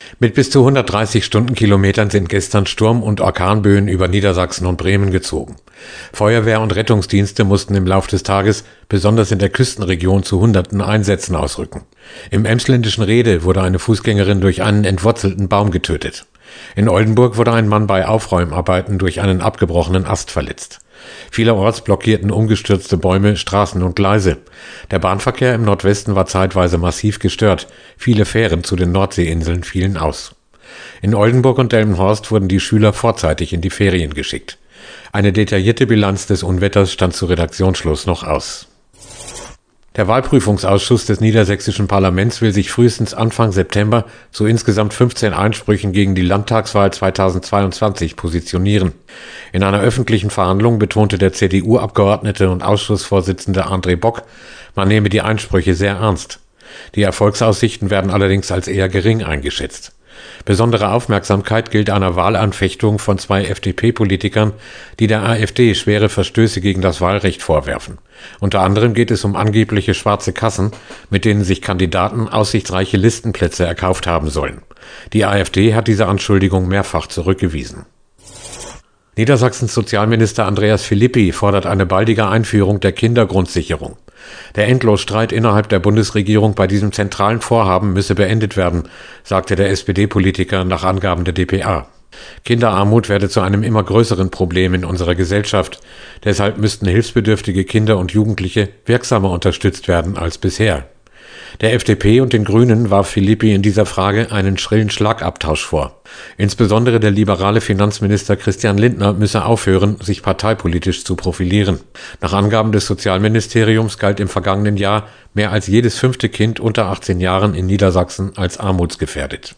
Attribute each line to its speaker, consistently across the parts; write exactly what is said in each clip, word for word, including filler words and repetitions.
Speaker 1: Mit bis zu hundertdreißig Stundenkilometern sind gestern Sturm- und Orkanböen über Niedersachsen und Bremen gezogen. Feuerwehr und Rettungsdienste mussten im Lauf des Tages besonders in der Küstenregion zu hunderten Einsätzen ausrücken. Im emsländischen Rhede wurde eine Fußgängerin durch einen entwurzelten Baum getötet. In Oldenburg wurde ein Mann bei Aufräumarbeiten durch einen abgebrochenen Ast verletzt. Vielerorts blockierten umgestürzte Bäume Straßen und Gleise. Der Bahnverkehr im Nordwesten war zeitweise massiv gestört. Viele Fähren zu den Nordseeinseln fielen aus. In Oldenburg und Delmenhorst wurden die Schüler vorzeitig in die Ferien geschickt. Eine detaillierte Bilanz des Unwetters stand zu Redaktionsschluss noch aus. Der Wahlprüfungsausschuss des niedersächsischen Parlaments will sich frühestens Anfang September zu insgesamt fünfzehn Einsprüchen gegen die Landtagswahl zweitausendzweiundzwanzig positionieren. In einer öffentlichen Verhandlung betonte der C D U-Abgeordnete und Ausschussvorsitzende André Bock, man nehme die Einsprüche sehr ernst. Die Erfolgsaussichten werden allerdings als eher gering eingeschätzt. Besondere Aufmerksamkeit gilt einer Wahlanfechtung von zwei F D P-Politikern, die der AfD schwere Verstöße gegen das Wahlrecht vorwerfen. Unter anderem geht es um angebliche schwarze Kassen, mit denen sich Kandidaten aussichtsreiche Listenplätze erkauft haben sollen. Die AfD hat diese Anschuldigung mehrfach zurückgewiesen. Niedersachsens Sozialminister Andreas Philippi fordert eine baldige Einführung der Kindergrundsicherung. Der Endlosstreit innerhalb der Bundesregierung bei diesem zentralen Vorhaben müsse beendet werden, sagte der S P D-Politiker nach Angaben der D P A. Kinderarmut werde zu einem immer größeren Problem in unserer Gesellschaft. Deshalb müssten hilfsbedürftige Kinder und Jugendliche wirksamer unterstützt werden als bisher. Der F D P und den Grünen warf Philippi in dieser Frage einen schrillen Schlagabtausch vor. Insbesondere der liberale Finanzminister Christian Lindner müsse aufhören, sich parteipolitisch zu profilieren. Nach Angaben des Sozialministeriums galt im vergangenen Jahr mehr als jedes fünfte Kind unter achtzehn Jahren in Niedersachsen als armutsgefährdet.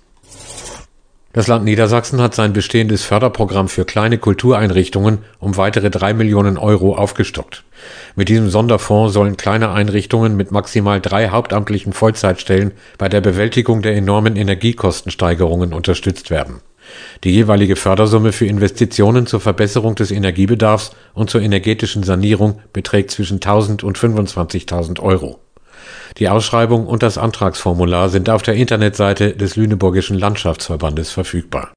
Speaker 1: Das Land Niedersachsen hat sein bestehendes Förderprogramm für kleine Kultureinrichtungen um weitere drei Millionen Euro aufgestockt. Mit diesem Sonderfonds sollen kleine Einrichtungen mit maximal drei hauptamtlichen Vollzeitstellen bei der Bewältigung der enormen Energiekostensteigerungen unterstützt werden. Die jeweilige Fördersumme für Investitionen zur Verbesserung des Energiebedarfs und zur energetischen Sanierung beträgt zwischen tausend und fünfundzwanzigtausend Euro. Die Ausschreibung und das Antragsformular sind auf der Internetseite des Lüneburgischen Landschaftsverbandes verfügbar.